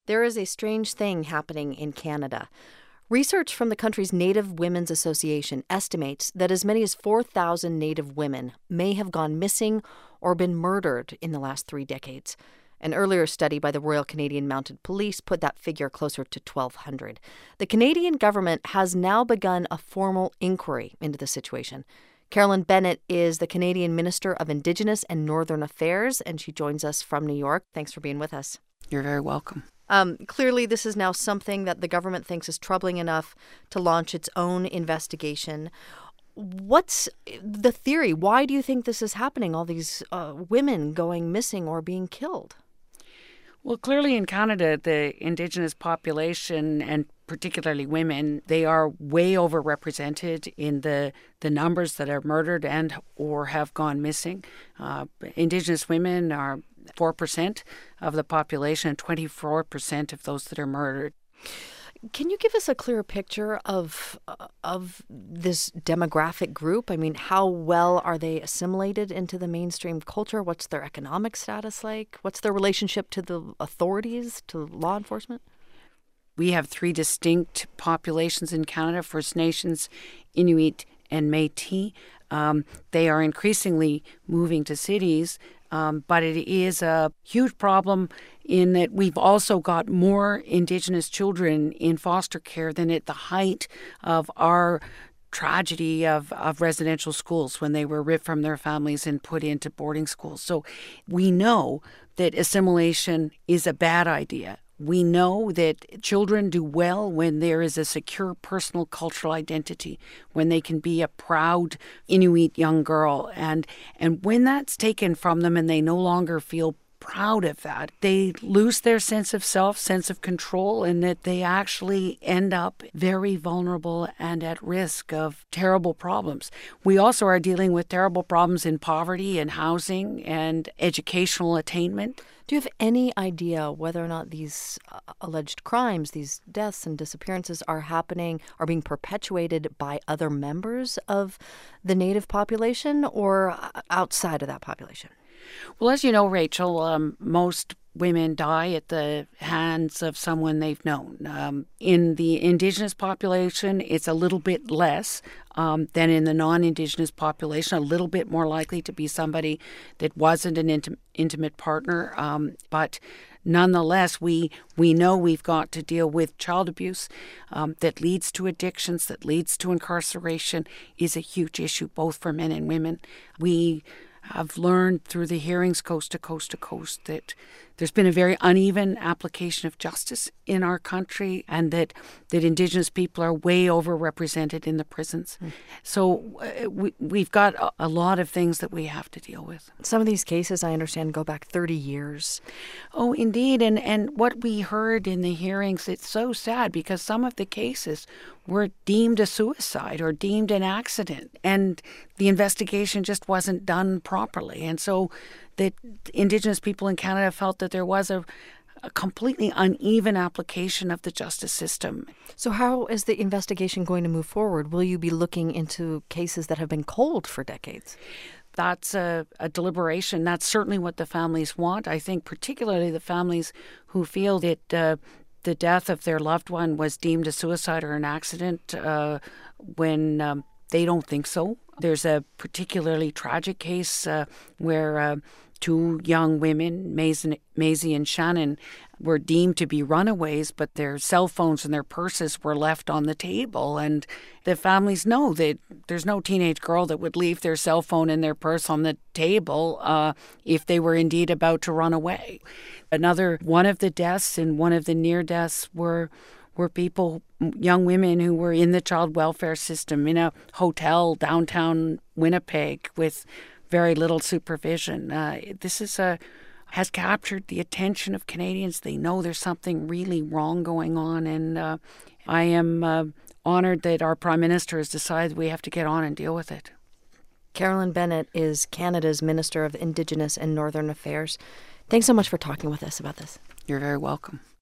There is a strange thing happening in Canada. Research from the country's Native Women's Association estimates that as many as 4,000 Native women may have gone missing or been murdered in the last 3 decades. An earlier study by the Royal Canadian Mounted Police put that figure closer to 1,200. The Canadian government has now begun a formal inquiry into the situation. Carolyn Bennett is the Canadian Minister of Indigenous and Northern Affairs, and she joins us from New York. Thanks for being with us. You're very welcome. Clearly, this is now something that the government thinks is troubling enough to launch its own investigation. What's the theory? Why do you think this is happening, all these women going missing or being killed? Well, clearly in Canada, the Indigenous population, and particularly women, they are way overrepresented in the numbers that are murdered and or have gone missing. Indigenous women are 4% of the population, 24% of those that are murdered. Can you give us a clearer picture of this demographic group? I mean, how well are they assimilated into the mainstream culture? What's their economic status like? What's their relationship to the authorities, to law enforcement? We have 3 distinct populations in Canada: First Nations, Inuit, and Métis. They are increasingly moving to cities, but it is a huge problem in that we've also got more Indigenous children in foster care than at the height of our tragedy of residential schools, when they were ripped from their families and put into boarding schools. So we know that assimilation is a bad idea. We know that children do well when there is a secure personal cultural identity, when they can be a proud Inuit young girl. And when that's taken from them and they no longer feel proud of that, they lose their sense of self, sense of control, and that they actually end up very vulnerable and at risk of terrible problems. We also are dealing with terrible problems in poverty and housing and educational attainment. Do you have any idea whether or not these alleged crimes, these deaths and disappearances are being perpetuated by other members of the Native population or outside of that population? Well, as you know, Rachel, most women die at the hands of someone they've known. In the Indigenous population, it's a little bit less than in the non-Indigenous population, a little bit more likely to be somebody that wasn't an intimate partner. But nonetheless, we know we've got to deal with child abuse that leads to addictions, that leads to incarceration, is a huge issue both for men and women. We have learned through the hearings coast to coast to coast that there's been a very uneven application of justice in our country, and that Indigenous people are way overrepresented in the prisons. So we've got a lot of things that we have to deal with. Some of these cases, I understand, go back 30 years. Oh, indeed. And what we heard in the hearings, it's so sad because some of the cases were deemed a suicide or deemed an accident, and the investigation just wasn't done properly. And so that Indigenous people in Canada felt that there was a completely uneven application of the justice system. So how is the investigation going to move forward? Will you be looking into cases that have been cold for decades? That's a deliberation. That's certainly what the families want. I think particularly the families who feel that the death of their loved one was deemed a suicide or an accident when they don't think so. There's a particularly tragic case where 2 young women, Maisie and Shannon, were deemed to be runaways, but their cell phones and their purses were left on the table. And the families know that there's no teenage girl that would leave their cell phone and their purse on the table if they were indeed about to run away. Another one of the deaths and one of the near deaths were people, young women who were in the child welfare system in a hotel downtown Winnipeg with very little supervision. This has captured the attention of Canadians. They know there's something really wrong going on, and I am honored that our Prime Minister has decided we have to get on and deal with it. Carolyn Bennett is Canada's Minister of Indigenous and Northern Affairs. Thanks so much for talking with us about this. You're very welcome.